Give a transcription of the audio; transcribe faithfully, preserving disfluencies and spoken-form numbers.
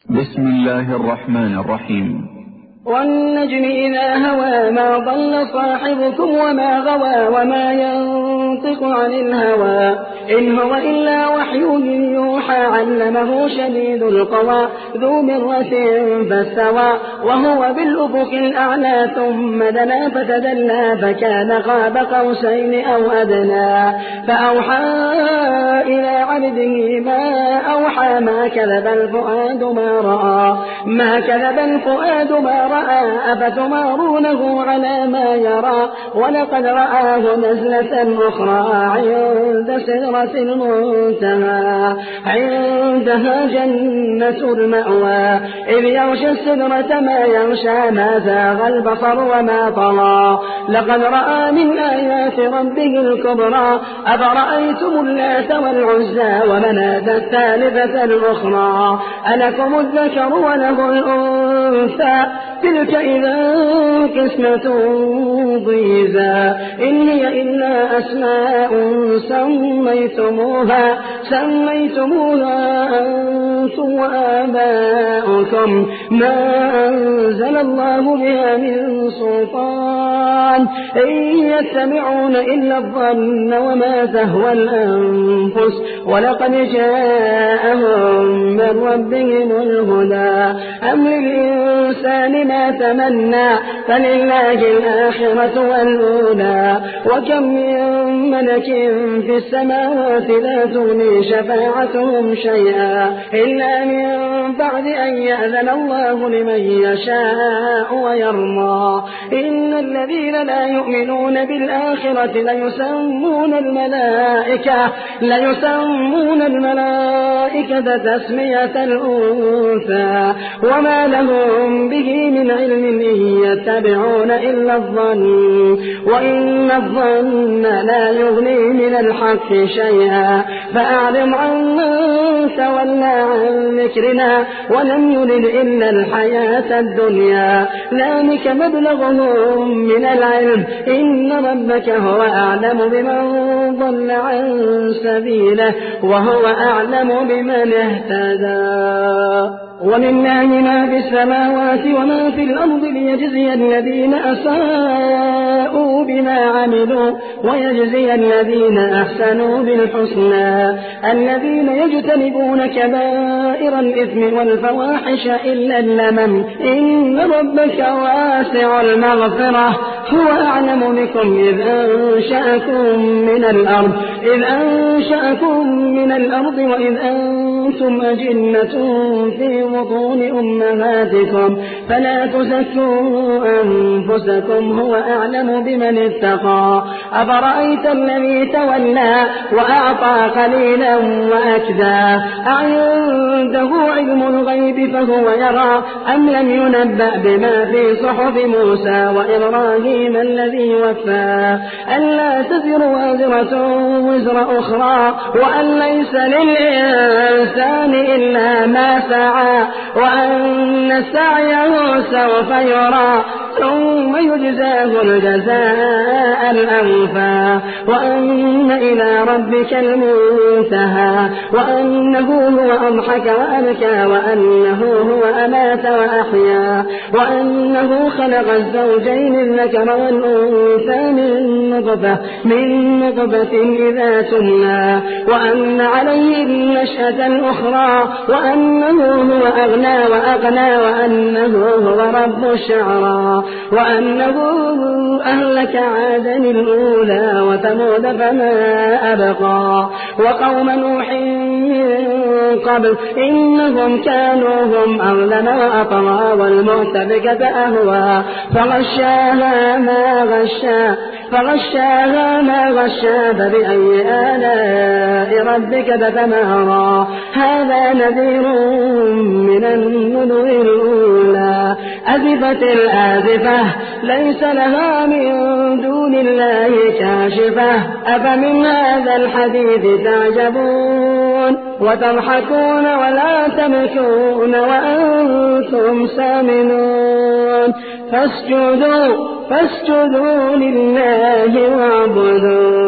بسم الله الرحمن الرحيم. والنجم إذا هوى ما ضل صاحبكم وما غوى وما ينطق عن الهوى إن هو إلا وحي يوحى علمه شديد القوى ذو مرة فاستوى وهو بالأفق الأعلى ثم دنا فتدلى فكان قاب قوسين أو أدنى فأوحى إلى عبده ما أوحى ما كذب الفؤاد ما رأى ما كذب الفؤاد ما رأى أفتمارونه على ما يرى ولقد رآه نزلة أخرى عند سدرة المنتهى عندها جنة المأوى إذ يغشى السدرة ما يغشى ما زاغ البصر وما طغى لقد رأى من آيات ربه الكبرى أفرأيتم اللات والعزى ومناة الثالثة الأخرى ألكم الذكر وله الأنثى تلك إذا قسمة ضيزى إن هي إلا أسماء سميتموها سميتموها أنتم وآباؤكم ما أنزل الله بها من سلطان إن يتبعون إلا الظن وما تهوى الأنفس ولقد جاءهم من ربهم الهدى أم للإنسان ما تمنى فلله الآخرة والأولى وكم من ملك في السماوات لا تغني شفاعتهم شيئا إلا من بعد أن يأذن الله لمن يشاء ويرضى إن الذين لا يؤمنون بالآخرة ليسمون الملائكة ليسمون الملائكة تسمية الأنثى وما لهم به من علم إن يتبعون إلا الظن وإن الظن لا يغني من الحق شيئا فأعرض عن من تولى عن ذكرنا ولم يرد إلا الحياة الدنيا ذلك مبلغهم من العلم إن ربك هو أعلم بمن ضل عن سبيله وهو أعلم بمن اهتدى ولله ما في السماوات وما في الأرض ليجزي الذين أساءوا بما عملوا ويجزي الذين أحسنوا بالحسنى الذين يجتنبون كبائر الإثم والفواحش إلا اللمم إن ربك واسع المغفرة هو أعلم بكم إذ أنشأكم من الأرض إذ أنشأكم من الأرض وإذ أنتم أجنة في بطون أمهاتكم فلا تزكوا أنفسكم هو أعلم بمن اتقى أفرأيت الذي تولى وأعطى قليلا وأكدى أعنده علم الغيب فهو يرى أم لم ينبأ بما في صحف موسى وإبراهيم الذي وفى ألا تزر وازرة وزر أخرى وأن ليس للإنسان إلا ما سعى وأن سعيه سوف يرى ثم يجزاه الجزاء الأوفى وأن إلى ربك المنتهى وأنه هو أضحك وأبكى وأنه هو أمات وأحيا وأنه خلق الزوجين الذكر والأنثى من نطفة من نطفة إذا تمنى وأن عليه النشأة الأخرى وأنه هو أغنى وأغنى وأنه هو رب الشعرى وأنه أهلك عادا الأولى وثمود فما أبقى وقوم نوح من قبل إنهم كانوا هم أظلم وأطغى والمؤتفكة أهوى فغشاها ما غشا فغشاها ما غشا فبأي آلاء ربك تتمارى هذا نذير من النذر الأولى أزفت الآزفة ليس لها من دون الله كاشفة أفمن هذا الحديث تعجبون وتضحكون ولا تبكون وأنتم سامنون فاسجدوا فاسجدوا لله واعبدوا